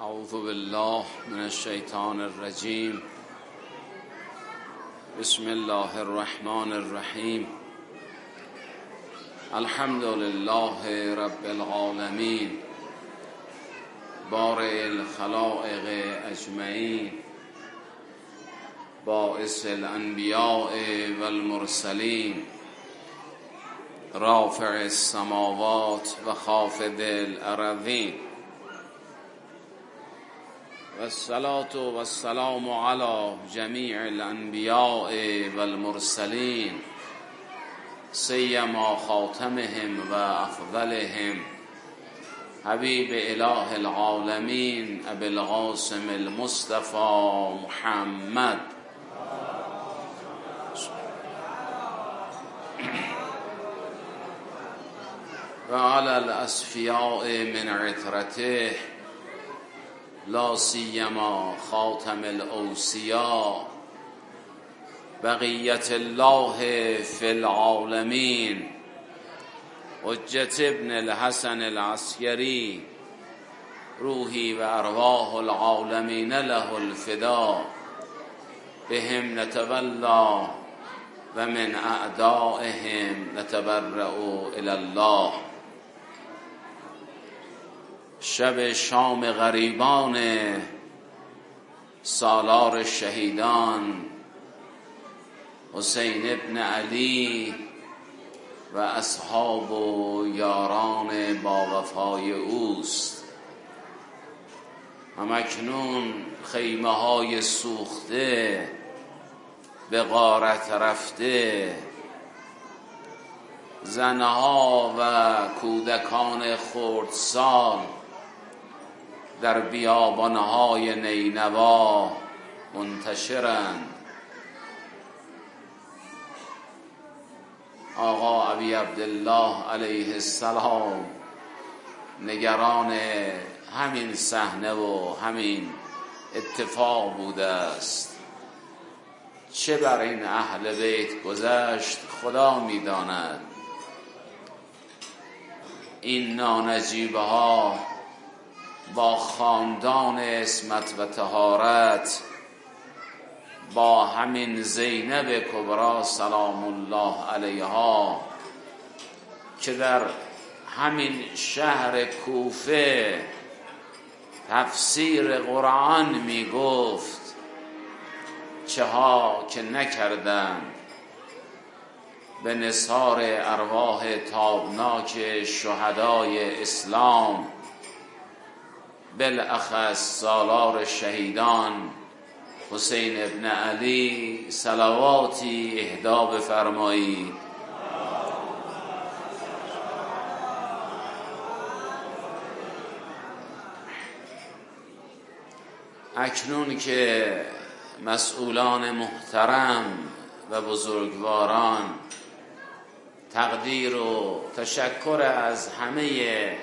اعوذ بالله من الشیطان الرجیم. بسم الله الرحمن الرحیم. الحمد لله رب العالمین، بارئ الخلائق اجمعین، باعث الانبیاء والمرسلین، رافع السماوات و خافض الارضین، والصلاة والسلام على جميع الانبیاء والمرسلین، سیما خاتمهم و افضلهم حبیب اله العالمین ابی القاسم المصطفى محمد. و علی الاصفیاء من عطرته، لا سیما خاتم الاوصیاء، بقیت الله فی العالمین، حجت ابن الحسن العسکری، روحی و ارواح العالمین له الفدا، بهم نتولا و من اعدائهم نتبرأ الی الله. شب شام غریبان سالار شهیدان حسین ابن علی و اصحاب و یاران با وفای اوست. همکنون خیمه های سوخته، به غارت رفته، زنها و کودکان خردسال در بیابانهای نینوا منتشرند. آقا ابی عبدالله علیه السلام نگران همین صحنه و همین اتفاق بوده است. چه بر این اهل بیت گذشت خدا می‌داند. این نانجیبه ها با خاندان عصمت و طهارت، با همین زینب کبری سلام الله علیها که در همین شهر کوفه تفسیر قرآن می گفت، چه ها که نکردند به نثار ارواح تابناک شهدای اسلام، بالاخص سالار شهیدان حسین ابن علی، صلواتی اهدا بفرمایید. اکنون که مسئولان محترم و بزرگواران تقدیر و تشکر از همه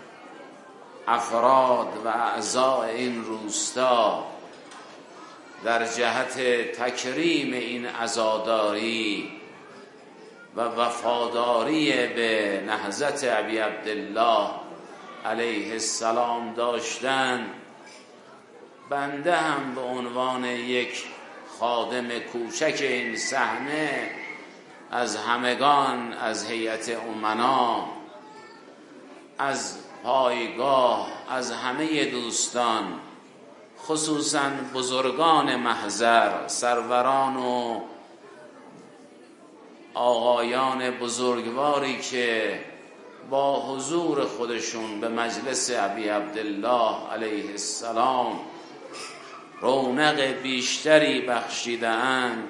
افراد و اعضاء این روستا در جهت تکریم این عزاداری و وفاداری به نهضت ابی عبدالله علیه السلام داشتند، بنده هم به عنوان یک خادم کوچک این صحنه از همگان، از هیئت امنا، از پایگاه، از همه دوستان، خصوصا بزرگان محضر، سروران و آقایان بزرگواری که با حضور خودشون به مجلس ابی عبدالله علیه السلام رونق بیشتری بخشیده اند،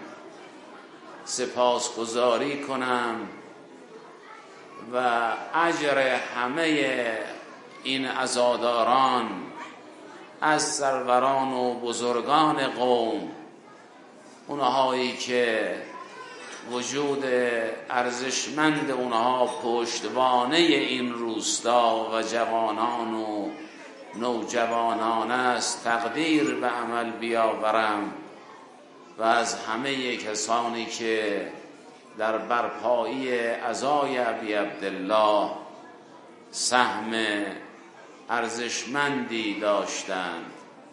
سپاسگزاری کنم و اجر همه این عزاداران از سروران و بزرگان قوم، اونهایی که وجود ارزشمند اونها پشتوانه این روستا و جوانان و نوجوانان است، تقدیر به عمل بیاورم و از همه کسانی که در برپایی عزای ابی عبدالله سهم ارزشمندی داشتند.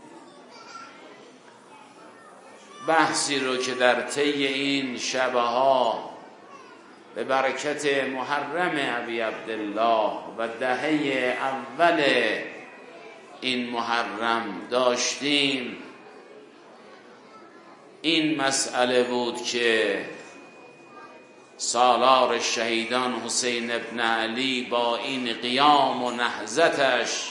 بحثی رو که در طی این شبها به برکت محرم ابی عبدالله و دهه اول این محرم داشتیم، این مسئله بود که سالار شهیدان حسین ابن علی با این قیام و نهضتش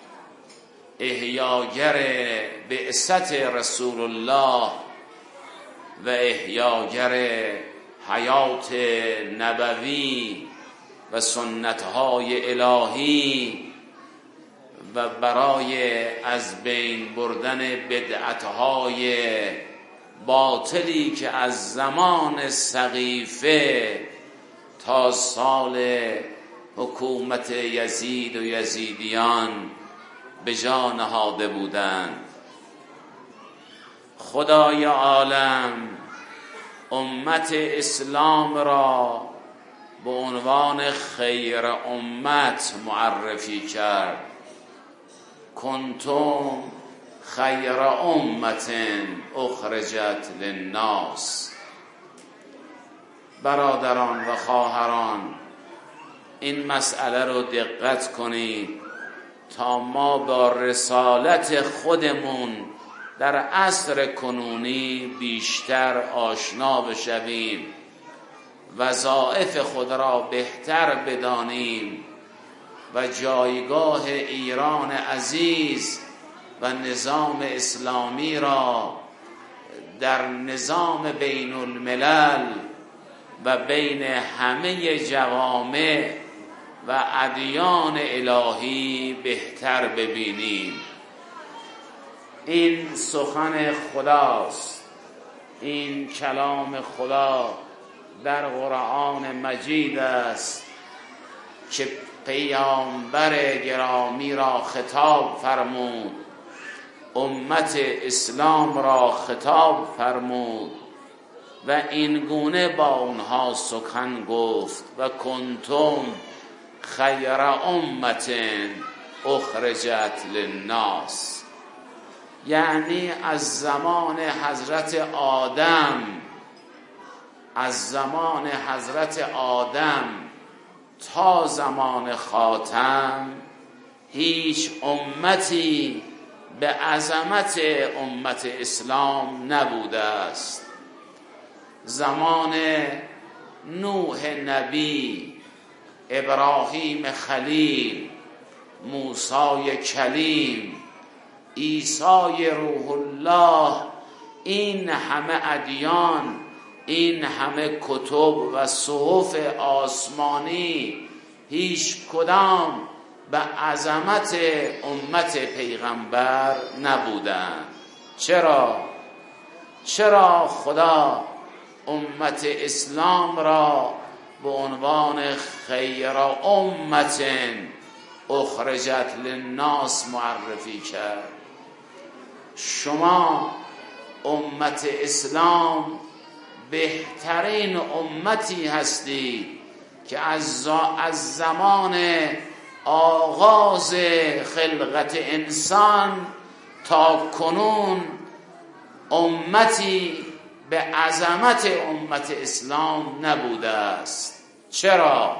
احیاگر بعثت رسول الله و احیاگر حیات نبوی و سنتهای الهی و برای از بین بردن بدعتهای باطلی که از زمان سقیفه تا سال حکومت یزید و یزیدیان به جا نهاده بودند. خدای عالم امت اسلام را به عنوان خیر امت معرفی کرد. کنتم خیر امت اخرجت للناس. برادران و خواهران، این مسئله رو دقت کنید تا ما با رسالت خودمون در عصر کنونی بیشتر آشنا بشویم، وظایف خود را بهتر بدانیم و جایگاه ایران عزیز و نظام اسلامی را در نظام بین الملل و بین همه جوامع و ادیان الهی بهتر ببینیم. این سخن خداست، این کلام خدا در قرآن مجید است که پیامبر گرامی را خطاب فرمود، امت اسلام را خطاب فرمود و این گونه با اونها سخن گفت و کنتم خیر امت اخرجت للناس. یعنی از زمان حضرت آدم تا زمان خاتم هیچ امتی به عظمت امت اسلام نبوده است. زمان نوح نبی، ابراهیم خلیل، موسی کلیم، عیسی روح الله، این همه ادیان، این همه کتب و صحف آسمانی هیچ کدام به عظمت امت پیغمبر نبودند. چرا خدا امت اسلام را به عنوان خیر امت اخرجت للناس معرفی کرد؟ شما امت اسلام بهترین امتی هستید که از زمان آغاز خلقت انسان تا کنون امتی به عظمت امت اسلام نبوده است. چرا؟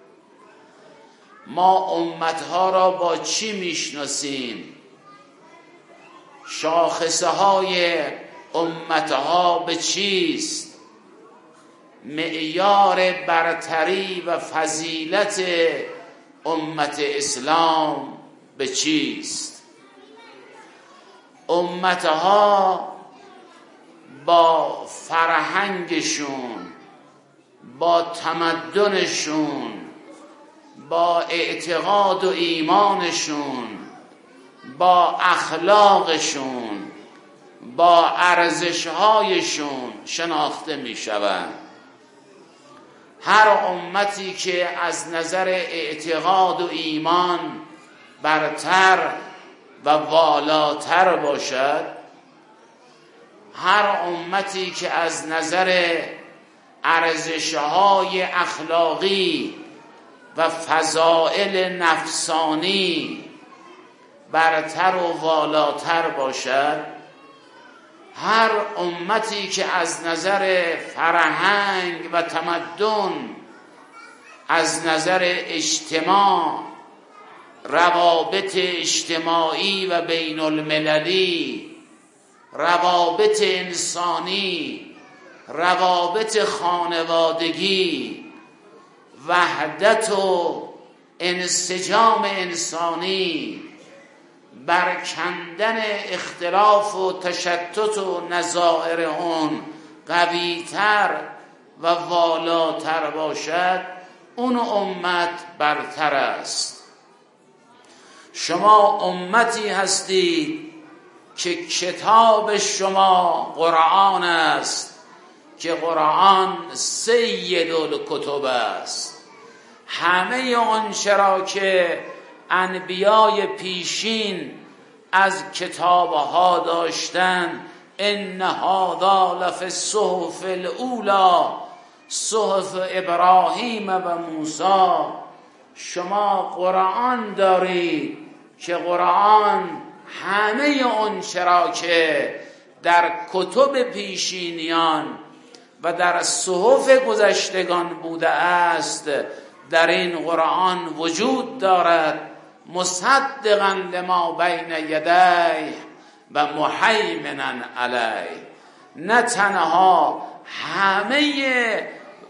ما امتها را با چی میشناسیم؟ شاخصه های امتها به چیست؟ معیار برتری و فضیلت امت اسلام به چیست؟ امتها با فرهنگشون، با تمدنشون، با اعتقاد و ایمانشون، با اخلاقشون، با ارزشهایشون شناخته می شوند. هر امتی که از نظر اعتقاد و ایمان برتر و والاتر باشد، هر امتی که از نظر ارزش‌های اخلاقی و فضائل نفسانی برتر و والاتر باشد، هر امتی که از نظر فرهنگ و تمدن، از نظر اجتماع، روابط اجتماعی و بین المللی، روابط انسانی، روابط خانوادگی، وحدت و انسجام انسانی، برکندن اختلاف و تشتت و نظائر اون قویتر و والاتر باشد، اون امت برتر است. شما امتی هستید که کتاب شما قرآن است، که قرآن سید الکتب است. همه آنچه را که انبیای پیشین از کتابها داشتن، ان هذا لفی الصحف الاولی صحف ابراهیم و موسی، شما قرآن دارید که قرآن همه آنچه را که در کتب پیشینیان و در صحف گذشتگان بوده است در این قرآن وجود دارد، مصدقا لما بین یدیه و مهیمنا علیه. نه تنها همه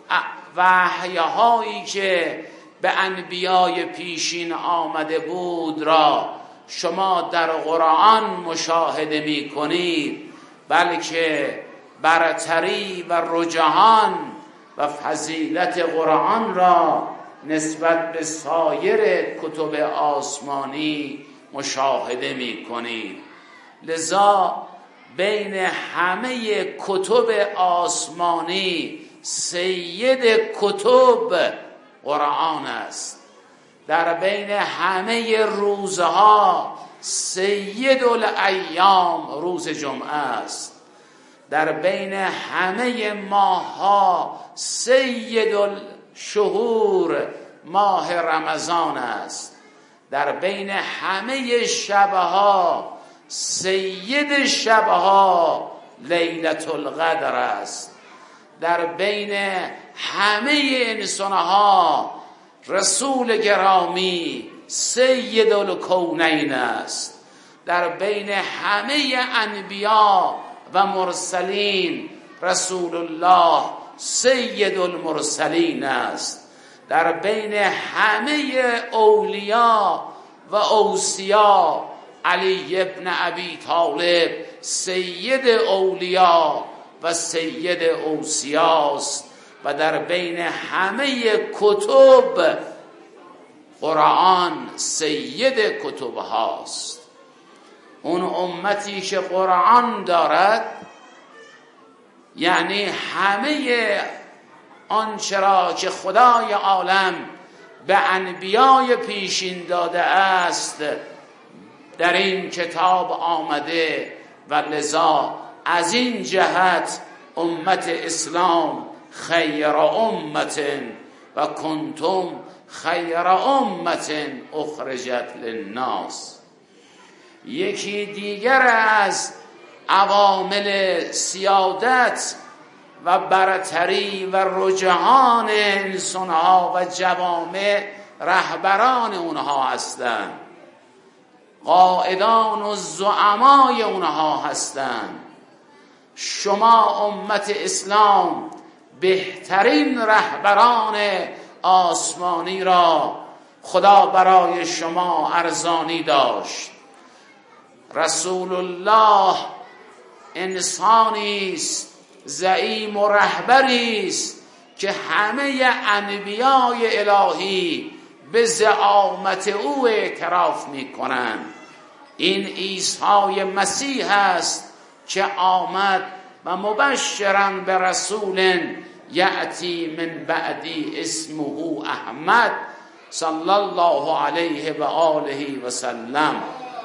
وحی‌هایی که به انبیای پیشین آمده بود را شما در قرآن مشاهده می کنید، بلکه برتری و رجحان و فضیلت قرآن را نسبت به سایر کتب آسمانی مشاهده می کنید. لذا بین همه کتب آسمانی سید کتب قرآن است. در بین همه روزها سید الایام روز جمعه است. در بین همه ماهها سید الشهور ماه رمضان است. در بین همه شبها سید شبها لیلة القدر است. در بین همه انسانها رسول گرامی سید الکونین است. در بین همه انبیا و مرسلین رسول الله سید المرسلین است. در بین همه اولیاء و اوصیا علی ابن ابی طالب سید اولیاء و سید اوصیاست. و در بین همه کتب قرآن سید کتب هاست. اون امتی که قرآن دارد یعنی همه آنچه را که خدای عالم به انبیای پیشین داده است در این کتاب آمده، و لذا از این جهت امت اسلام خیر امت و کنتم خیر امت اخرجت للناس. یکی دیگر از عوامل سیادت و برتری و رجحان انسانها و جوامع رهبران اونها هستند، قائدان و زعمای اونها هستند. شما امت اسلام بهترین رهبران آسمانی را خدا برای شما ارزانی داشت. رسول الله انسانی است، زعیم و رهبری است که همه انبیای الهی به زعامت او اعتراف می کنند. این عیسی مسیح است که آمد و مبشرا به رسول یأتی من بعدی اسمه احمد صلی الله علیه و آله و سلم.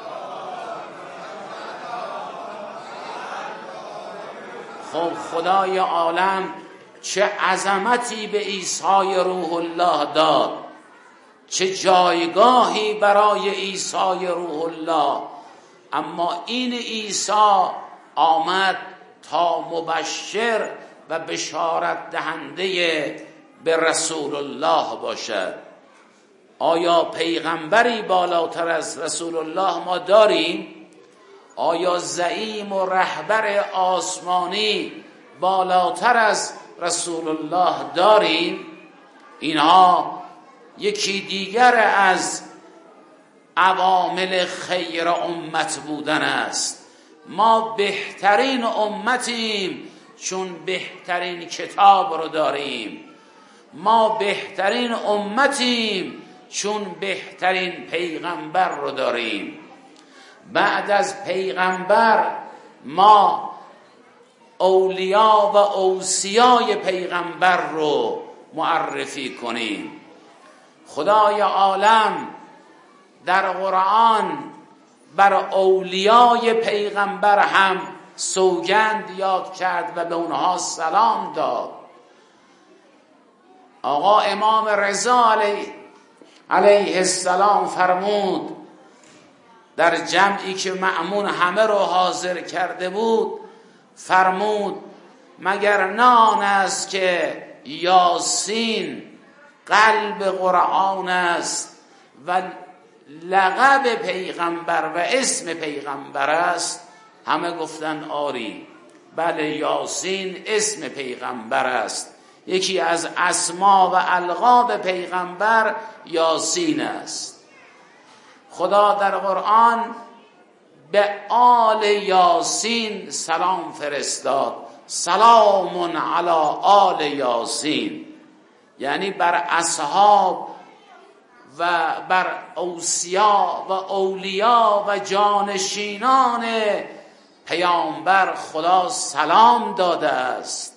خب خدای عالم چه عظمتی به عیسی روح الله داد، چه جایگاهی برای عیسی روح الله. اما این عیسی آمد تا مبشر و بشارت دهنده به رسول الله باشد. آیا پیغمبری بالاتر از رسول الله ما داریم؟ آیا زعیم و رهبر آسمانی بالاتر از رسول الله داریم؟ اینها یکی دیگر از عوامل خیر امت بودن است. ما بهترین امتیم چون بهترین کتاب رو داریم. ما بهترین امتیم چون بهترین پیغمبر رو داریم. بعد از پیغمبر ما اولیا و اوصیای پیغمبر رو معرفی کنیم. خدای عالم در قرآن بر اولیای پیغمبر هم سوگند یاد کرد و به اونها سلام داد. آقا امام رضا علیه السلام فرمود در جمعی که مأمون همه رو حاضر کرده بود، فرمود مگر نان است که یاسین قلب قرآن است و لقب پیغمبر و اسم پیغمبر است؟ همه گفتن آری. بله، یاسین اسم پیغمبر است. یکی از اسما و القاب پیغمبر یاسین است. خدا در قرآن به آل یاسین سلام فرستاد، سلام علی آل یاسین، یعنی بر اصحاب و بر اوصیا و اولیا و جانشینان پیامبر خدا سلام داده است.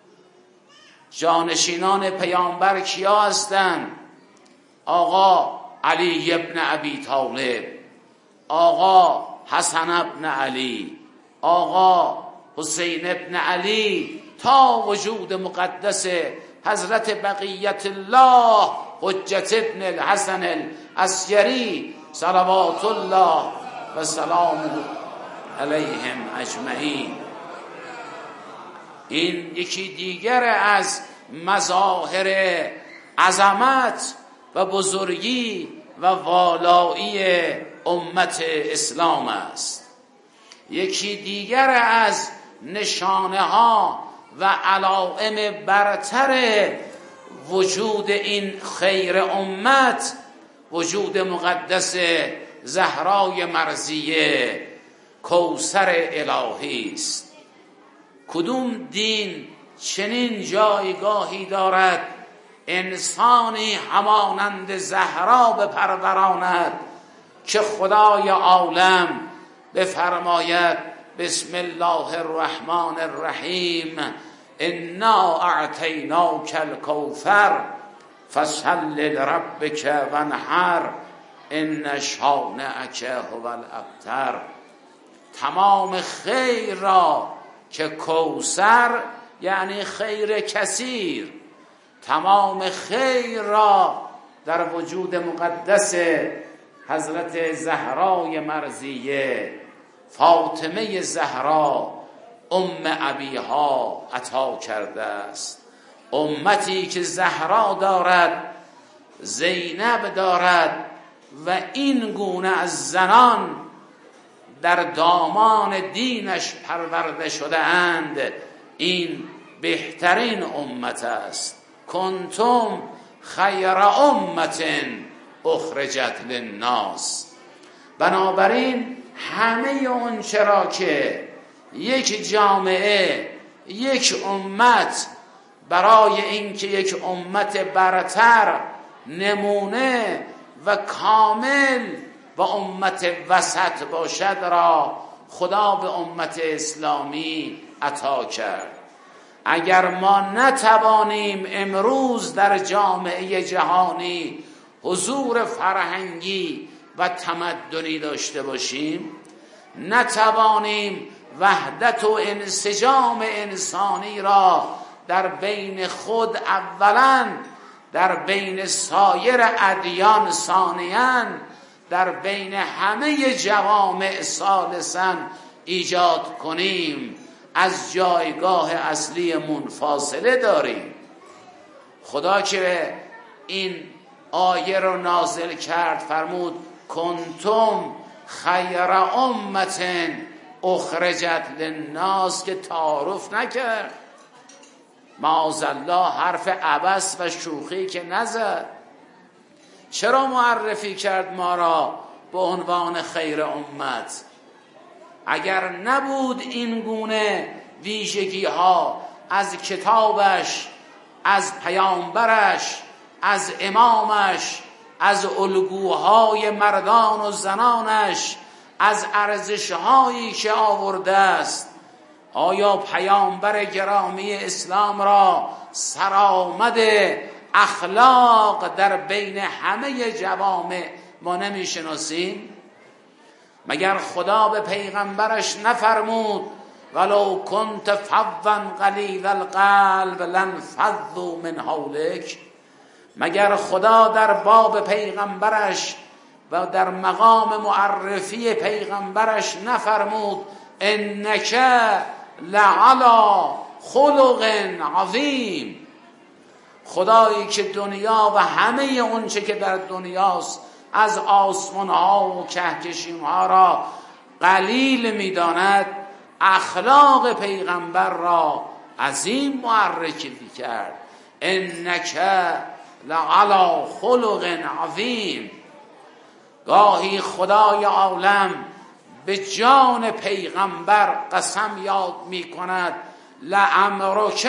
جانشینان پیامبر کیا هستند؟ آقا علی ابن ابی طالب، آقا حسن ابن علی، آقا حسین ابن علی، تا وجود مقدس حضرت بقیت الله حجت ابن الحسن العسکری صلوات الله و سلامه علیهم اجمعین. این یکی دیگر از مظاهر عظمت و بزرگی و والایی امت اسلام است. یکی دیگر از نشانه ها و علائم برتر وجود این خیر امت وجود مقدس زهرای مرضیه کوثر الهی است. کدوم دین چنین جایگاهی دارد انسانی همانند زهرا بپروراند که خدای عالم بفرماید بسم الله الرحمن الرحیم انا اعطیناک الکوثر فصل لربک وانحر ان شانئک هو الابتر. تمام خیر را که کوثر یعنی خیر کثیر، تمام خیر را در وجود مقدس حضرت زهرای مرضیه فاطمه زهرا ام ابیها عطا کرده است. امتی که زهرا دارد، زینب دارد و این گونه از زنان در دامان دینش پرورده شده اند، این بهترین امت است. کنتم خیر امت اخرجت للناس. بنابراین همه اون چرا که یک جامعه، یک امت برای اینکه یک امت برتر، نمونه و کامل و امت وسط باشد را خدا به امت اسلامی عطا کرد. اگر ما نتوانیم امروز در جامعه جهانی حضور فرهنگی و تمدنی داشته باشیم، نتوانیم وحدت و انسجام انسانی را در بین خود اولا در بین سایر ادیان ثانیاً در بین همه جوامع ثالثاً ایجاد کنیم، از جایگاه اصلیمون فاصله داریم. خدا که این آیه رو نازل کرد فرمود کنتم خیر امت اخرجت للناس، که تعارف نکرد، معاذالله حرف عبث و شوخی که نزد. چرا معرفی کرد ما را به عنوان خیر امت؟ اگر نبود این گونه ویژگی ها از کتابش، از پیامبرش، از امامش، از الگوهای مردان و زنانش، از ارزش‌هایی که آورده است، آیا پیامبر گرامی اسلام را سرآمد اخلاق در بین همه جوامع ما نمی‌شناسیم؟ مگر خدا به پیغمبرش نفرمود ولو کنت فظا غلیظ القلب لانفضوا من حولک؟ مگر خدا در باب پیغمبرش و در مقام معرفی پیغمبرش نفرمود انک لعلی خلق عظیم؟ خدایی که دنیا و همه اونچه که در دنیاست از آسمان ها و کهکشان ها را قلیل میداند، اخلاق پیغمبر را عظیم معرفی کرد. انک لعلی خلق عظیم. گاهی خدای عالم به جان پیغمبر قسم یاد می کند لعمرک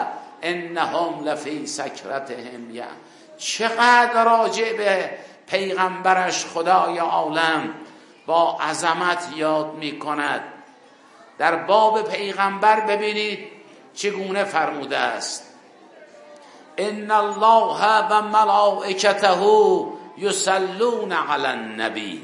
انهم لفی سکرتهم. چقدر راجع به پیغمبرش خدای عالم با عظمت یاد می کند. در باب پیغمبر ببینید چگونه فرموده است ان الله و ملائکته یصلون علی النبی.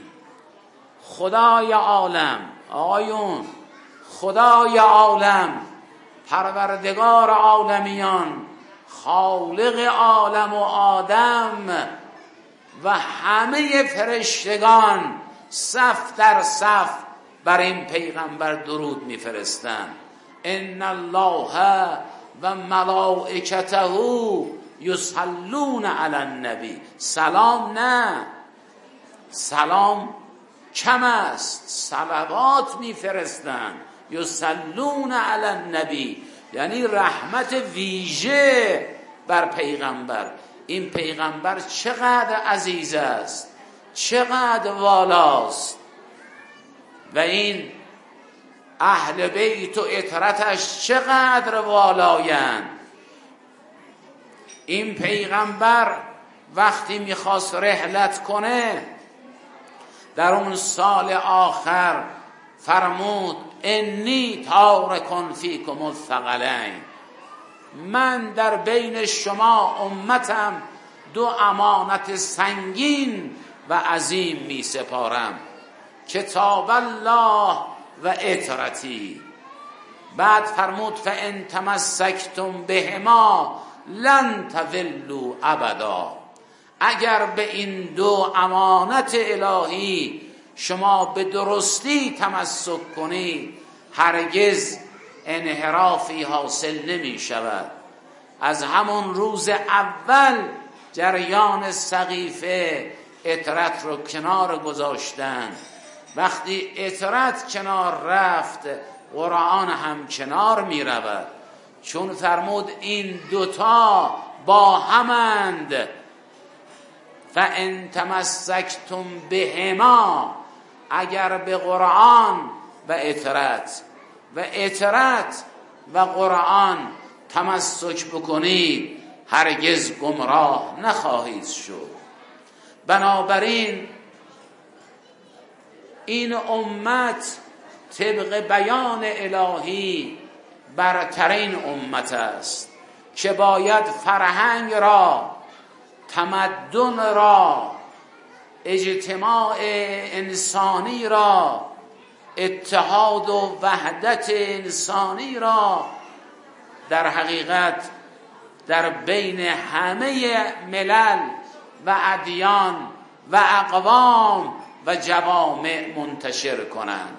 خدای عالم، آقایون، خدای عالم، پروردگار عالمیان، خالق عالم و آدم و همه فرشتگان صف در صف بر این پیغمبر درود میفرستند. ان الله و ملائکته یصلون علی النبی. سلام نه، سلام کم است، صلوات میفرستند. یصلون علی النبی یعنی رحمت ویژه بر پیغمبر. این پیغمبر چقدر عزیز است، چقدر والاست، و این اهل بیت و عترتش چقدر والایند. این پیغمبر وقتی میخواست رحلت کنه در اون سال آخر فرمود انی تارک فیکم الثقلین. من در بین شما امتم دو امانت سنگین و عظیم می سپارم، کتاب الله و عترتی. بعد فرمود فان تمسکتم بهما لن تضلوا ابدا. اگر به این دو امانت الهی شما به درستی تمسک کنید هرگز انحرافی حاصل نمی شود. از همون روز اول جریان سقیفه عترت رو کنار گذاشتن. وقتی عترت کنار رفت قرآن هم کنار می رود، چون فرمود این دوتا با همند. فان تمسکتم بهما، اگر به قرآن و عترت و عترت و قرآن تمسک بکنید هرگز گمراه نخواهید شد. بنابراین این امت طبق بیان الهی برترین امت است که باید فرهنگ را، تمدن را، اجتماع انسانی را، اتحاد و وحدت انسانی را در حقیقت در بین همه ملل و ادیان و اقوام و جوامع منتشر کنند.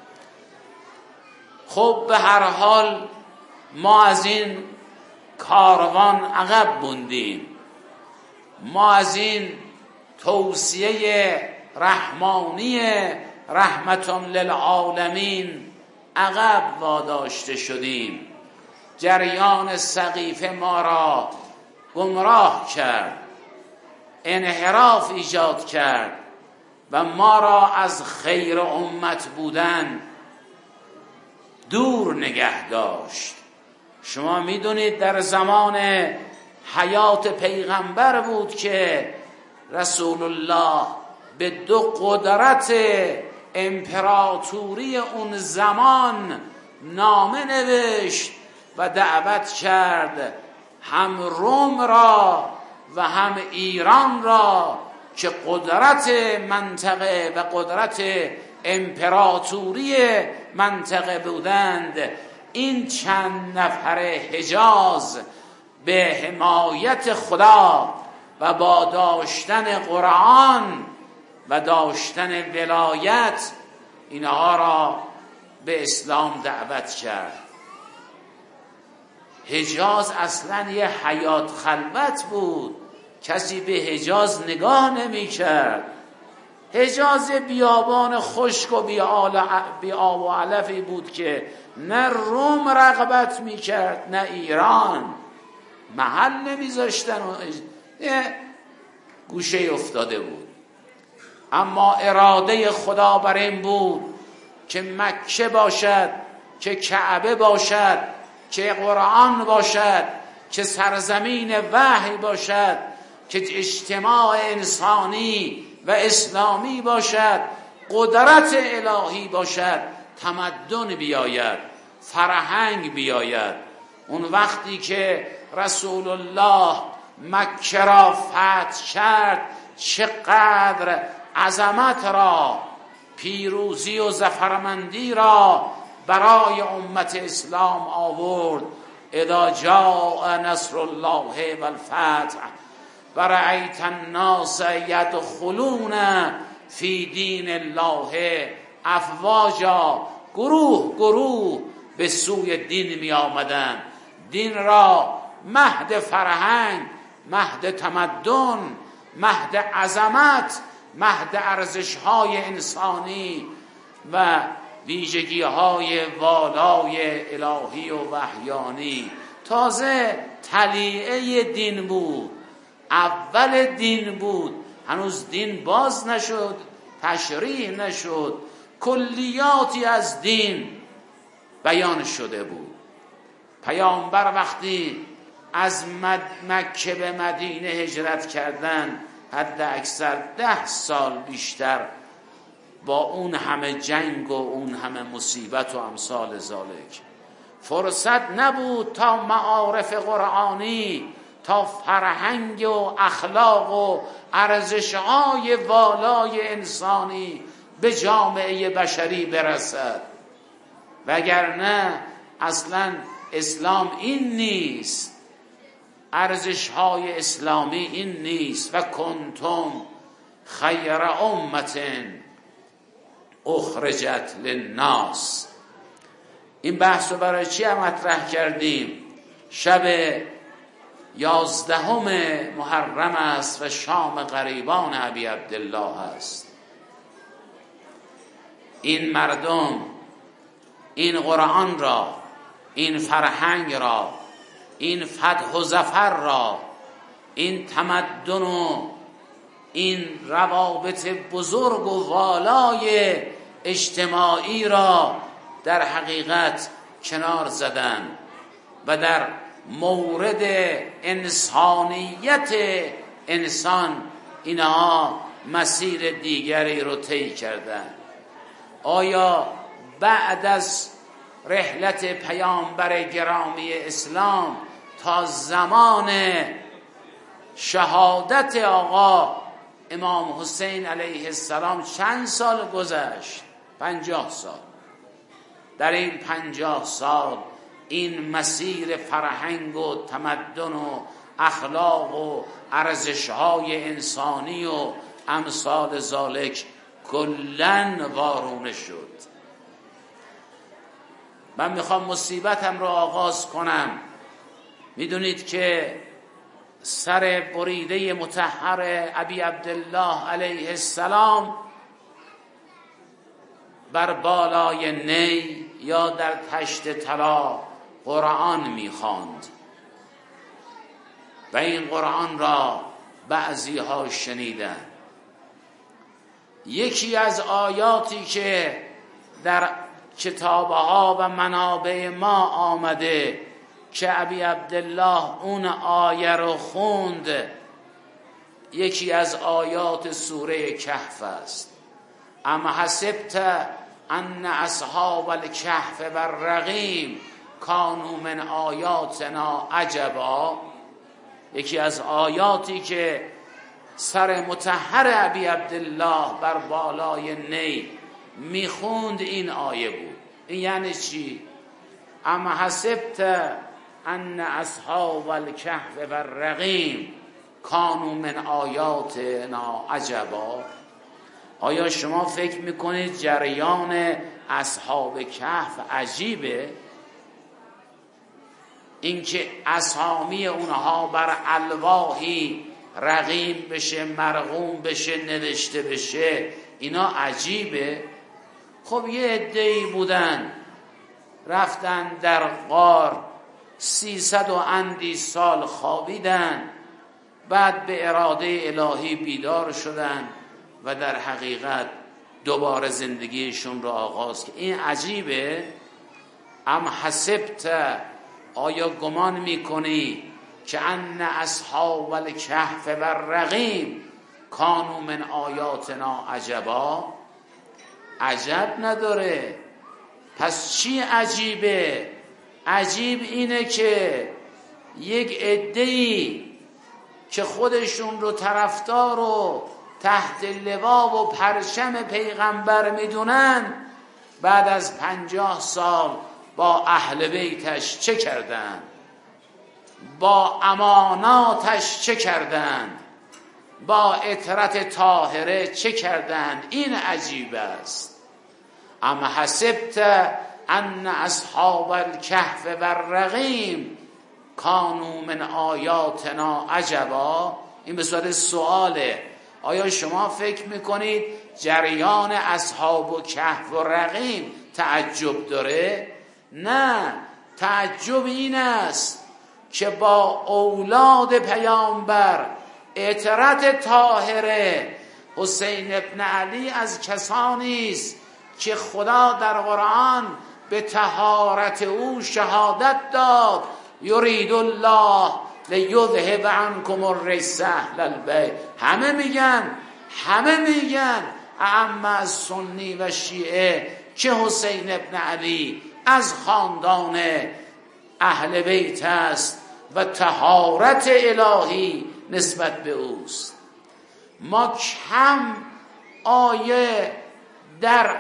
خب به هر حال ما از این کاروان عقب موندیم، ما از این توصیه رحمانی رحمت للعالمین عقب واداشته شدیم. جریان سقیفه ما را گمراه کرد، انحراف ایجاد کرد و ما را از خیر امت بودن دور نگه داشت. شما میدونید در زمان حیات پیغمبر بود که رسول الله به دو قدرت امپراتوری اون زمان نامه نوشت و دعوت کرد هم روم را و هم ایران را که قدرت منطقه و قدرت امپراتوری منطقه بودند، این چند نفر حجاز به حمایت خدا و با داشتن قرآن و داشتن ولایت اینها را به اسلام دعوت کرد. حجاز اصلا یه حیات خلوت بود، کسی به حجاز نگاه نمی کرد. حجاز بیابان خشک و بی آب و علفی بود که نه روم رغبت می کرد نه ایران، محل نمی زاشتن و گوشه افتاده بود. اما اراده خدا بر این بود که مکه باشد، که کعبه باشد، که قرآن باشد، که سرزمین وحی باشد، که اجتماع انسانی و اسلامی باشد، قدرت الهی باشد، تمدن بیاید، فرهنگ بیاید. اون وقتی که رسول الله مکه را فتح کرد چقدر عظمت را، پیروزی و ظفرمندی را برای امت اسلام آورد. اذا جاء نصر الله والفتح ورأیت الناس یدخلون فی دین الله افواجا، گروه گروه به سوی دین می آمدن. دین را مهد فرهنگ، مهد تمدن، مهد عظمت، مهد ارزش‌های انسانی و ویژگی‌های والای الهی و وحیانی. تازه طلیعه دین بود، اول دین بود، هنوز دین باز نشد، تشریح نشد، کلیاتی از دین بیان شده بود. پیامبر وقتی از مکه به مدینه هجرت کردن، حد اکثر 10 سال بیشتر با اون همه جنگ و اون همه مصیبت و امثال ذالک فرصت نبود تا معارف قرآنی، تا فرهنگ و اخلاق و ارزش‌های والای انسانی به جامعه بشری برسد. وگرنه اصلا اسلام این نیست، ارزش‌های اسلامی این نیست. و کنتم خیر امت اخرجت للناس. این بحث رو برای چی مطرح کردیم؟ شب 11 محرم است و شام غریبان ابی عبدالله است. این مردم این قرآن را، این فرهنگ را، این فتح و ظفر را، این تمدن و این روابط بزرگ و والای اجتماعی را در حقیقت کنار زدن و در مورد انسانیت انسان اینها مسیر دیگری رو طی کردن. آیا بعد از رحلت پیامبر گرامی اسلام تا زمان شهادت آقا امام حسین علیه السلام چند سال گذشت؟ 50 سال. در این 50 سال این مسیر فرهنگ و تمدن و اخلاق و ارزش‌های انسانی و امثال ذالک کلاً وارونه شد. من میخوام مصیبتم رو آغاز کنم. میدونید که سر بریده مطهر ابی عبدالله علیه السلام بر بالای نی یا در تشت طلا قرآن میخواند و این قرآن را بعضی ها شنیدن. یکی از آیاتی که در کتابها و منابع ما آمده که ابی عبدالله اون آیه رو خوند، یکی از آیات سوره کهف است. اما حسبت ان اصحاب الکهف و الرقیم کانوا من آیاتنا عجبا. یکی از آیاتی که سر مطهر ابی عبدالله بر بالای نی میخوند این آیه بود. این یعنی چی؟ اما حسبت ان اصحاب الکهف و الرقیم کانوا من آیاتنا عجبا. آیا شما فکر میکنید جریان اصحاب کهف عجیبه؟ اینکه اسامی اونها بر الواحی رقیم بشه، مرقوم بشه، نوشته بشه، اینا عجیبه؟ خب یه عده‌ای بودن رفتن در غار 300 و اندی سال خوابیدن، بعد به اراده الهی بیدار شدن و در حقیقت دوباره زندگیشون رو آغاز کرد. این عجیبه؟ ام حسبت، آیا گمان میکنی که ان اصحاب الکهف و الرقیم کانوا من آیاتنا عجبا؟ عجب نداره. پس چی عجیبه؟ عجیب اینه که یک عده‌ای که خودشون رو طرفدار و تحت لوا و پرچم پیغمبر میدونن، بعد از 50 سال با اهل بیتش چه کردن؟ با اماناتش چه کردن؟ با عطرت طاهره چه کردن؟ این عجیب است. اما حسبت ان اصحاب الکهف و الرقیم کانوا من آیاتنا عجبا. این به صورت سواله. آیا شما فکر میکنید جریان اصحاب و کهف و رقیم تعجب داره؟ نه، تعجب این است که با اولاد پیامبر عطرت طاهره حسین ابن علی از کسانی است که خدا در قرآن به طهارت او شهادت داد. یرید الله لیذهب عنکم الرجس اهل البیت. همه میگن اما از سنی و شیعه که حسین ابن علی از خاندان اهل بیت است و طهارت الهی نسبت به اوست. ما کم آیه در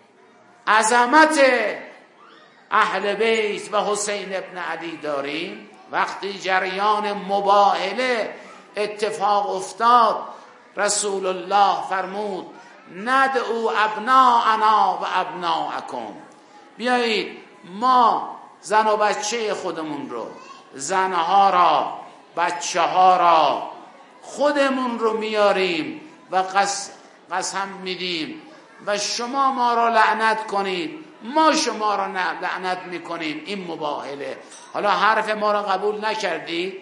عظمت اهل بیت و حسین ابن علی داریم. وقتی جریان مباهله اتفاق افتاد، رسول الله فرمود ندعو ابناءنا و ابناءکم. بیایید ما زن و بچه خودمون رو، زنها را، بچه ها را، خودمون رو میاریم و قسم میدیم و شما ما را لعنت کنید، ما شما را لعنت میکنیم. این مباهله. حالا حرف ما را قبول نکردید،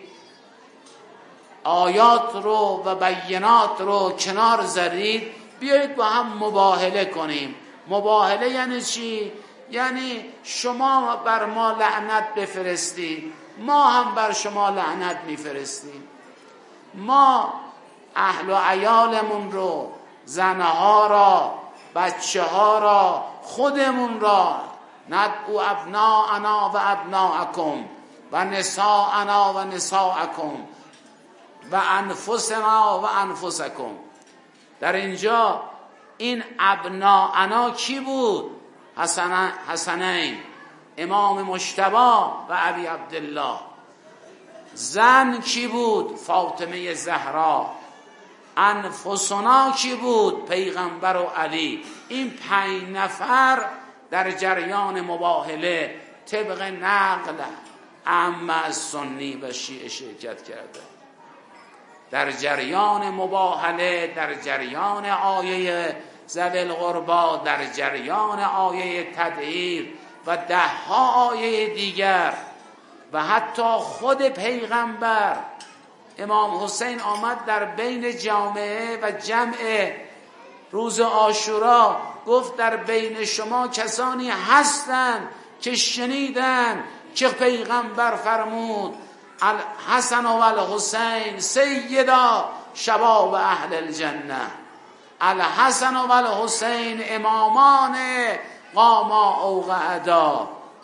آیات رو و بینات رو کنار زدید، بیایید با هم مباهله کنیم. مباهله یعنی چی؟ یعنی شما بر ما لعنت بفرستید، ما هم بر شما لعنت میفرستیم. ما اهل و عیالمون رو، زنها را، بچه ها را، خودمون را، ندعو ابناءنا و ابناءکم و نساءنا و نساءکم و انفسنا و انفسکم. در اینجا این ابناءنا کی بود؟ حسنین. امام مجتبی و ابی عبدالله. زن کی بود؟ فاطمه زهرا. انفسنا کی بود؟ پیغمبر و علی. این 5 نفر در جریان مباهله طبق نقل عامه از سنی و شیعه شرکت کرده. در جریان مباهله، در جریان آیه ذوی القربا، در جریان آیه تطهیر و 10 آیه دیگر و حتی خود پیغمبر امام حسین آمد در بین جامعه و جمع روز عاشورا گفت در بین شما کسانی هستند که شنیدن که پیغمبر فرمود الحسن و الحسین سیدا شباب اهل الجنه. الحسن و الحسین امامان قاما او قعدا.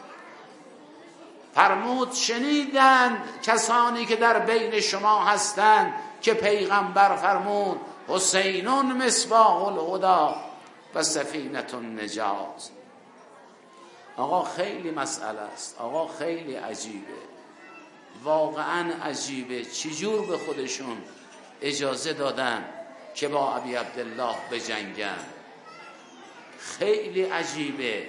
فرمود شنیدند کسانی که در بین شما هستند که پیغمبر فرمود حسینون مصباح الهدی و سفینه النجات. آقا خیلی مسئله است، آقا خیلی عجیبه، واقعا عجیبه. چجور به خودشون اجازه دادن که با ابی عبدالله بجنگن؟ خیلی عجیبه.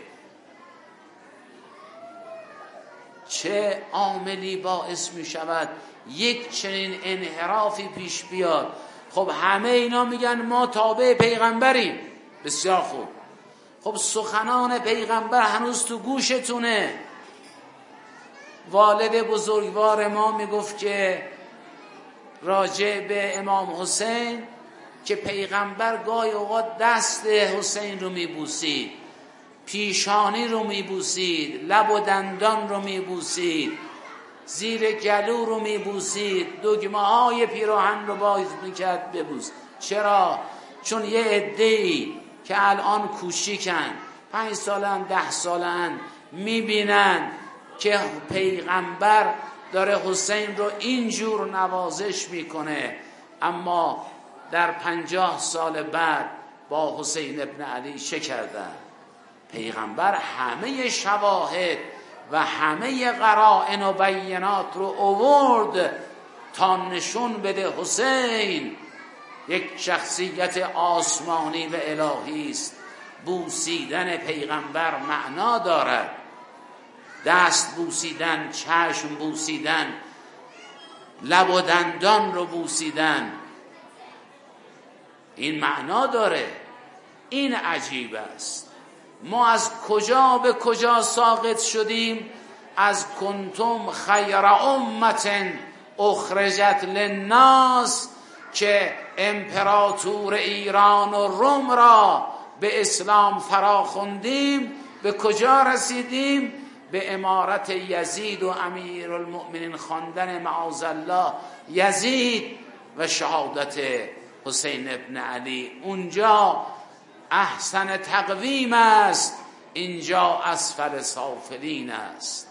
چه عاملی باعث می شود یک چنین انحرافی پیش بیاد؟ خب همه اینا میگن ما تابع پیغمبریم. بسیار خوب. خب سخنان پیغمبر هنوز تو گوشتونه. والد بزرگوار ما میگفت که راجع به امام حسین که پیغمبر گاهی اوقات دست حسین رو میبوسید، پیشانی رو میبوسید، لب و دندان رو میبوسید، زیر گلو رو میبوسید، دگمه های پیراهن رو باز میکرد ببوس. چرا؟ چون یه عده‌ای که الان کوچیکن، 5 سالن 10 سالن، میبینن که پیغمبر داره حسین رو اینجور نوازش میکنه، اما در 50 سال بعد با حسین ابن علی چه کردن؟ پیغمبر همه شواهد و همه قرائن و بینات رو آورد تا نشون بده حسین یک شخصیت آسمانی و الهی است. بوسیدن پیغمبر معنا دارد، دست بوسیدن، چشم بوسیدن، لب و دندان رو بوسیدن، این معنا داره. این عجیب است. ما از کجا به کجا ساقط شدیم؟ از کنتم خیر امت اخرجت للناس که امپراتور ایران و روم را به اسلام فراخوندیم. به کجا رسیدیم؟ به امارت یزید و امیرالمؤمنین خواندن معاذالله یزید و شهادت حسین ابن علی. اونجا احسن تقویم است، اینجا اسفل سافلین است.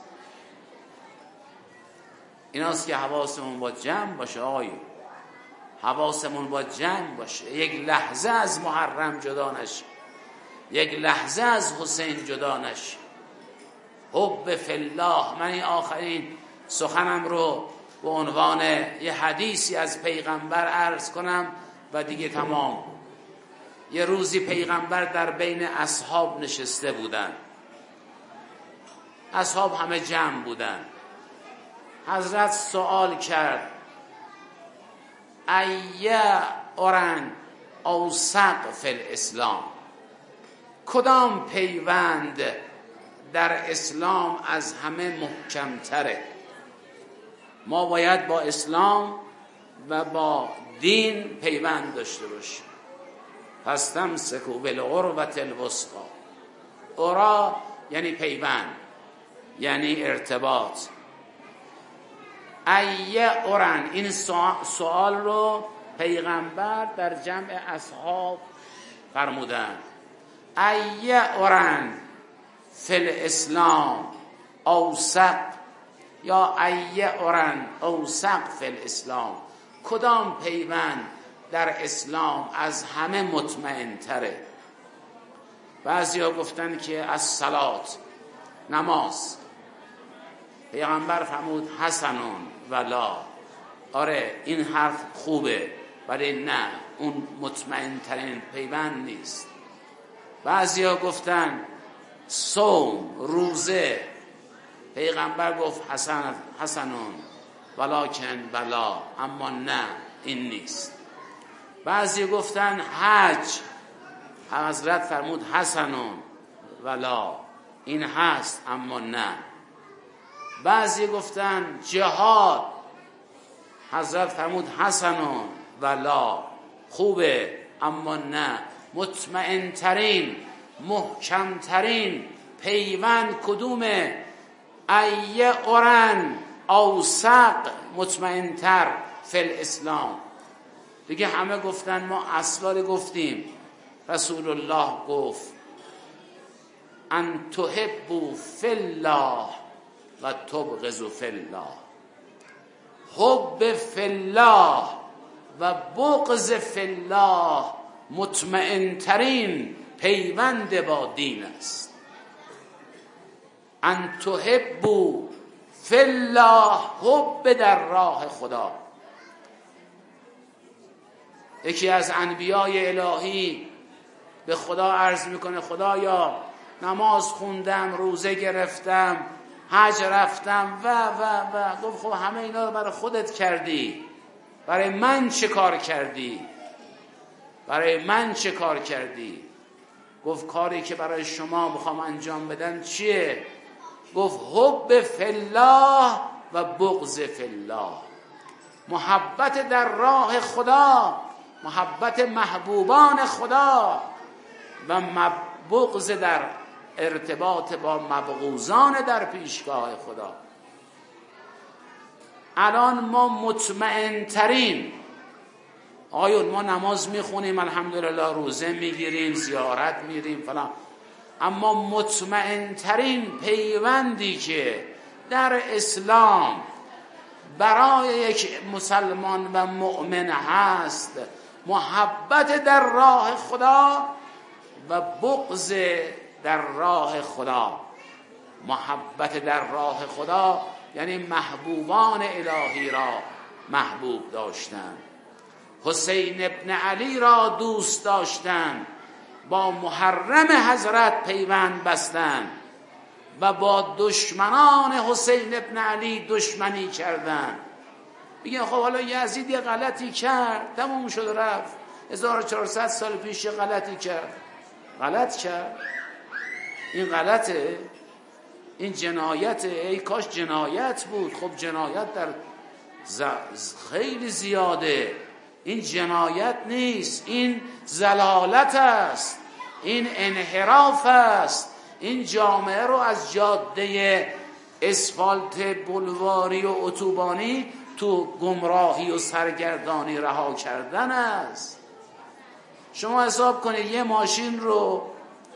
ایناست که حواسمون با جمع باشه. حواسمون با جمع باشه. یک لحظه از محرم جدا نشه، یک لحظه از حسین جدا نشه. حب فی الله. من این آخرین سخنم رو به عنوان یه حدیثی از پیغمبر عرض کنم و دیگه تمام. یه روزی پیغمبر در بین اصحاب نشسته بودن، اصحاب همه جمع بودن. حضرت سوال کرد ایه اورن اوثق فی الاسلام، کدام پیوند در اسلام از همه محکمتره؟ ما باید با اسلام و با دین پیوند داشته باشیم. فاستمسکوا بالعروة الوثقی. عرا یعنی پیوند، یعنی ارتباط. ایه اورن، این سوال رو پیغمبر در جمع اصحاب فرمودن. ایه اورن فی الاسلام اوثق، یا ایه اورن اوثق فی الاسلام، کدام پیوند در اسلام از همه مطمئن تره؟ بعضی ها گفتن که از صلات، نماز. پیغمبر فرمود حسنون ولا، آره این حرف خوبه ولی نه اون مطمئن ترین پیوند نیست. بعضیا گفتن صوم، روزه. پیغمبر گفت حسنون ولکن بلا، اما نه این نیست. بعضی گفتن حج، حضرت فرمود حسنون ولا، این هست اما نه. بعضی گفتن جهاد، حضرت فرمود حسنون ولا، خوبه اما نه. مطمئن ترین، محکم ترین پیوند کدومه؟ ایه اورن اوثق، مطمئن تر فی الاسلام. دیگه همه گفتن ما اصلا گفتیم. رسول الله گفت ان تحبوا فی الله و تبغضوا فی الله. حب فی الله و بغض فی الله مطمئن ترین پیوند با دین است. ان تحبوا فی الله، حب در راه خدا. یکی از انبیای الهی به خدا عرض میکنه خدایا نماز خوندم، روزه گرفتم، حج رفتم و گفت خب همه اینا رو برای خودت کردی، برای من چه کار کردی؟ برای من چه کار کردی؟ گفت کاری که برای شما میخوام انجام بدم چیه؟ گفت حب فی الله و بغض فی الله. محبت در راه خدا، محبت محبوبان خدا و بغض در ارتباط با مبغوضان در پیشگاه خدا. الان ما مطمئن ترین، آیون ما نماز میخونیم الحمدلله، روزه میگیریم، زیارت میریم فلان، اما مطمئن ترین پیوندی که در اسلام برای یک مسلمان و مؤمن هست محبت در راه خدا و بغض در راه خدا. محبت در راه خدا یعنی محبوبان الهی را محبوب داشتن، حسین ابن علی را دوست داشتن، با محرم حضرت پیوند بستن و با دشمنان حسین ابن علی دشمنی کردن. میگن خب حالا یزید یه غلطی کرد، تموم شد و رفت، 1400 سال پیش یه غلطی کرد. غلط کرد؟ این غلطه؟ این جنایته؟ ای کاش جنایت بود. خب جنایت در خیلی زیاده. این جنایت نیست، این ضلالت است، این انحراف است. این جامعه رو از جاده اسفالت بلواری و اتوبانی تو گمراهی و سرگردانی رها کردن است. شما حساب کنید یه ماشین رو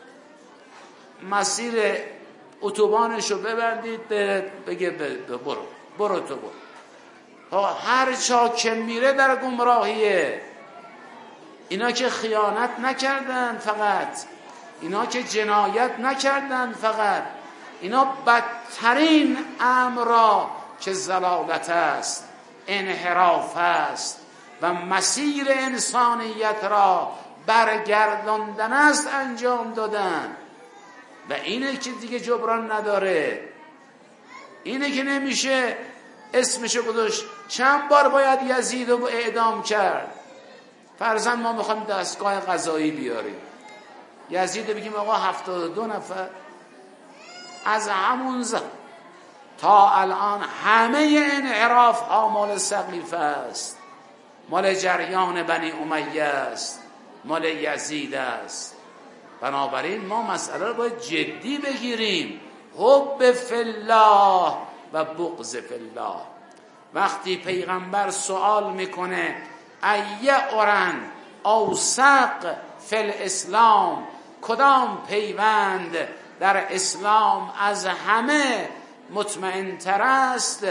مسیر اتوبانش رو ببندید، بگه برو تو برو. هر جا که میره در گمراهیه. اینا که خیانت نکردن فقط، اینا که جنایت نکردن فقط، اینا بدترین امر را که ضلالت است، انحراف است و مسیر انسانیت را برگرداندن است انجام دادن. و اینه که دیگه جبران نداره، اینه که نمیشه اسمشو گذاشت. چند بار باید یزید رو اعدام کرد؟ فرضاً ما میخوایم دستگاه قضایی بیاریم، یزید بگیم آقا 72 نفر از همون تا الان همه انحراف ها مال سقیفه است، مال جریان بنی امیه است، مال یزید است. بنابراین ما مسئله رو باید جدی بگیریم. حب فی الله و بغض فی الله. وقتی پیغمبر سوال میکنه ایه اورن اوثق فی الاسلام، کدام پیوند در اسلام از همه مطمئن تر است؟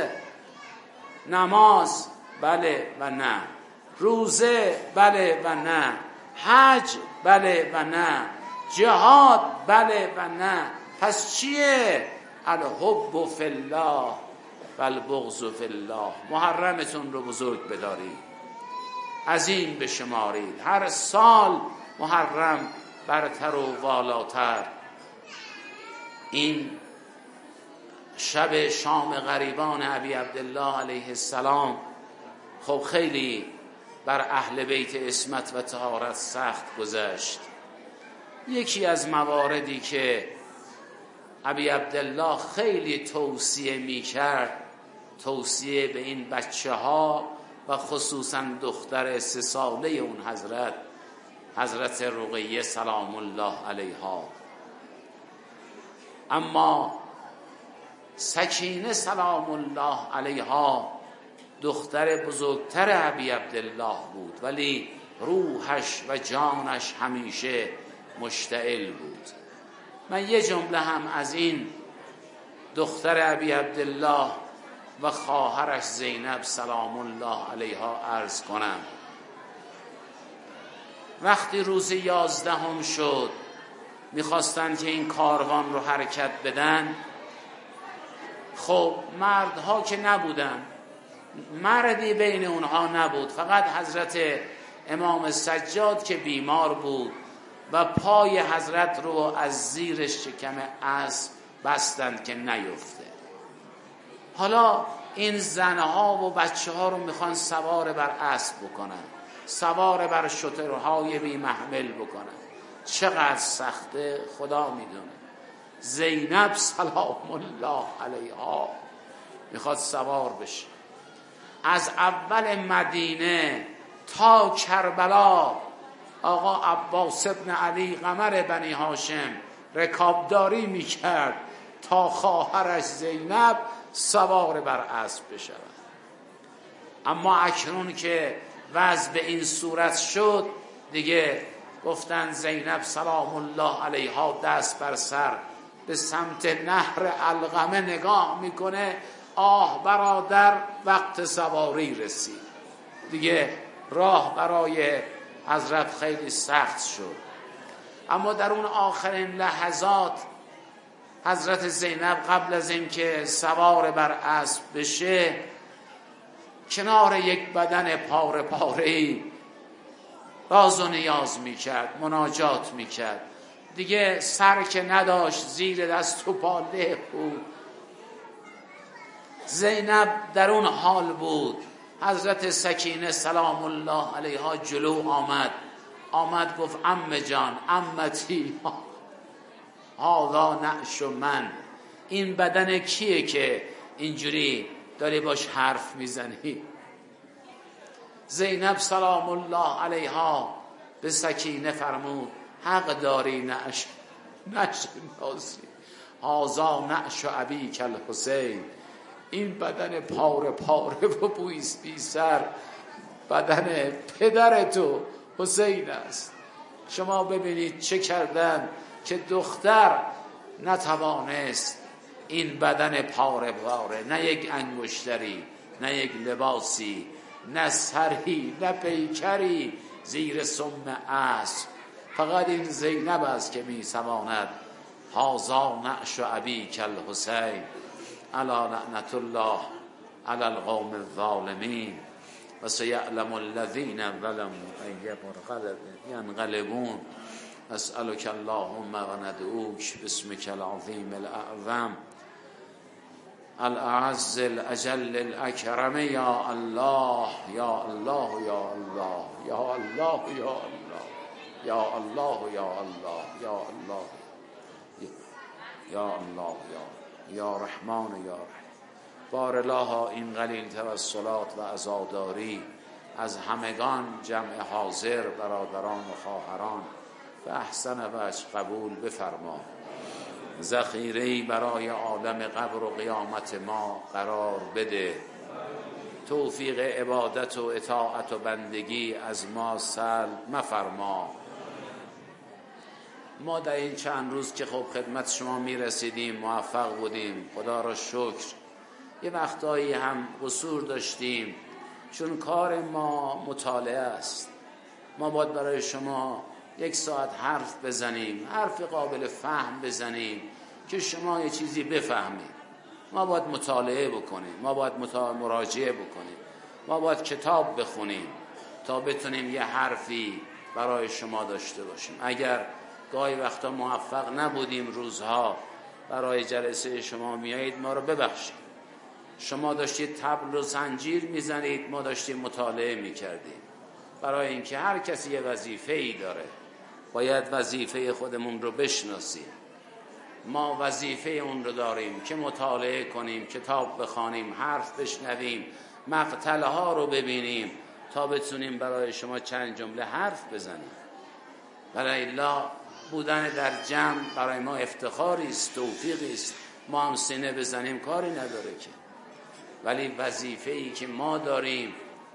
نماز بله و نه، روزه بله و نه، حج بله و نه، جهاد بله و نه. پس چیه؟ الحب فی الله و البغض فی الله. محرمتون رو بزرگ بدارید، عظیم بشمارید، هر سال محرم برتر و والاتر. این شب شام غریبان ابی عبدالله علیه السلام خب خیلی بر اهل بیت عصمت و طهارت سخت گذشت. یکی از مواردی که ابی عبدالله خیلی توصیه میکرد، توصیه به این بچه ها و خصوصا دختر 3 ساله اون حضرت رقیه سلام الله علیها. اما سکینه سلام الله علیها دختر بزرگتر ابی عبدالله بود، ولی روحش و جانش همیشه مشتعل بود. من یه جمله هم از این دختر ابی عبدالله و خواهرش زینب سلام الله علیها عرض کنم. وقتی روز 11 شد میخواستن که این کاروان رو حرکت بدن، خب مردها که نبودن، مردی بین اونها نبود، فقط حضرت امام سجاد که بیمار بود و پای حضرت رو از زیر شکم اسب بستند که نیفته. حالا این زنها و بچه ها رو میخوان سوار بر اسب بکنن، سوار بر شترهای بی محمل بکنن. چقدر سخته خدا میدونه. زینب سلام الله علیها میخواد سوار بشه. از اول مدینه تا کربلا آقا عباس ابن علی قمر بنی هاشم رکابداری میکرد تا خواهرش زینب سوار بر اسب بشود. اما اکنون که وضع به این صورت شد، دیگه گفتن زینب سلام الله علیها دست بر سر به سمت نهر علقمه نگاه میکنه، آه برادر وقت سواری رسید. دیگه راه برای حضرت خیلی سخت شد. اما در اون آخرین لحظات حضرت زینب قبل از اینکه سوار بر اسب بشه، کنار یک بدن پاره پاره‌ای راز و نیاز میکرد، مناجات میکرد. دیگه سر که نداشت، زیر دست و پا له بود. زینب در اون حال بود. حضرت سکینه سلام الله علیها جلو آمد گفت عمه جان، عمتی، هذا نعش من، این بدن کیه که اینجوری داری باش حرف میزنی؟ زینب سلام الله علیها به سکینه فرمود حق داری نعش نازی، هذا نعش ابیک الحسین، این بدن پاره پاره و بی سر بدن پدر تو حسین است. شما ببینید چه کردن که دختر نتوانست این بدن پاره پاره، نه یک انگشتری، نه یک لباسی، نه سری، نه پیکری زیر سم اسب، فقط این زینب است که می سواند هذا نعش ابیک الحسین الا لعنت الله علی القوم الظالمین و سیعلم الذین ظلموا ای منقلبون. اسألک اللهم و ندعوک باسمک العظیم الاعظم الاعز الاجل الاکرم یا الله یا الله یا الله یا الله یا الله یا الله یا الله یا الله یا الله یا رحمان یا رحیم. بار الله این قلیل توسلات و عزاداری از همگان جمع حاضر، برادران و خواهران به احسن وجه قبول بفرما. ذخیره‌ای برای عالم قبر و قیامت ما قرار بده. توفیق عبادت و اطاعت و بندگی از ما سلب مفرما. ما در این چند روز که خب خدمت شما میرسیدیم موفق بودیم، خدا را شکر. یه وقتایی هم قصور داشتیم چون کار ما مطالعه است. ما باید برای شما 1 ساعت حرف بزنیم، حرف قابل فهم بزنیم، که شما یه چیزی بفهمید. ما باید مطالعه بکنیم، ما باید مراجعه بکنیم، ما باید کتاب بخونیم تا بتونیم یه حرفی برای شما داشته باشیم. اگر گاهی وقتا موفق نبودیم روزها برای جلسه شما میایید، ما رو ببخشید. شما داشتید طبل و زنجیر میزنید، ما داشتیم مطالعه میکردیم. برای اینکه هر کسی یه وظیفه‌ای داره، باید وظیفه خودمون رو بشناسیم. ما وظیفه اون رو داریم که مطالعه کنیم، کتاب بخوانیم، حرف بشنویم، مقتله ها رو ببینیم تا بتونیم برای شما چند جمله حرف بزنیم. برای الله بودن در جمع برای ما افتخاری است، توفیقی است. ما هم سینه بزنیم کاری نداره که، ولی وظیفه‌ای که ما داریم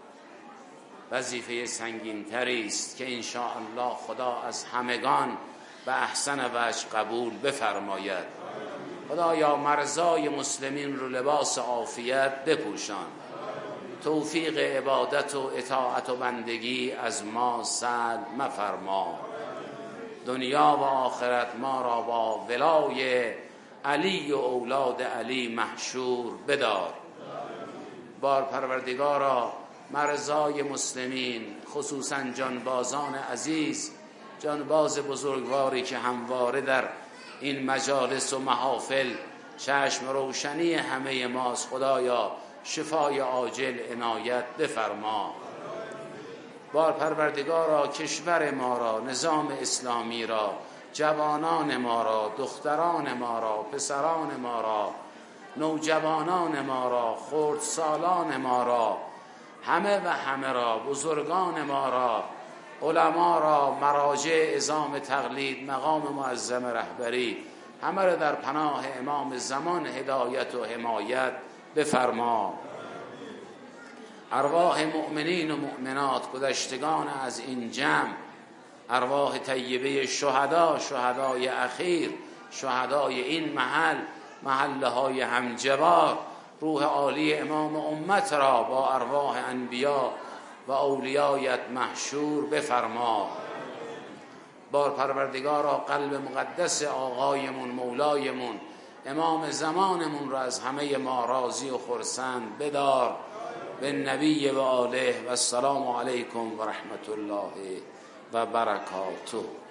وظیفه سنگین‌تری است که انشاءالله خدا از همگان به احسن وجه قبول بفرماید. خدایا مرزای مسلمین رو لباس عافیت بپوشان، توفیق عبادت و اطاعت و بندگی از ما سلب مفرما. دنیا و آخرت ما را با ولای علی و اولاد علی محشور بدار. بار پروردگارا مرزای مسلمین، خصوصا جانبازان عزیز، جانباز بزرگواری که همواره در این مجالس و محافل چشم روشنی همه ماست، خدایا شفای عاجل عنایت بفرما. بار پروردگارا کشور ما را، نظام اسلامی را، جوانان ما را، دختران ما را، پسران ما را، نوجوانان ما را، خردسالان ما را، همه را، بزرگان ما را، علما را، مراجع عظام تقلید، مقام معظم رهبری، همه را در پناه امام زمان هدایت و حمایت بفرما. ارواح مؤمنین و مؤمنات گذشتگان از این جمع، ارواح طیبه شهدا، شهدای اخیر، شهدای این محل، محله های همجوار، روح عالی امام امت را با ارواح انبیا و اولیایت محشور بفرما. بار پروردگارا قلب مقدس آقایمون، مولایمون، امام زمانمون را از همه ما راضی و خرسند بدار. به نبی و آله و السلام علیکم و رحمت الله و برکاته.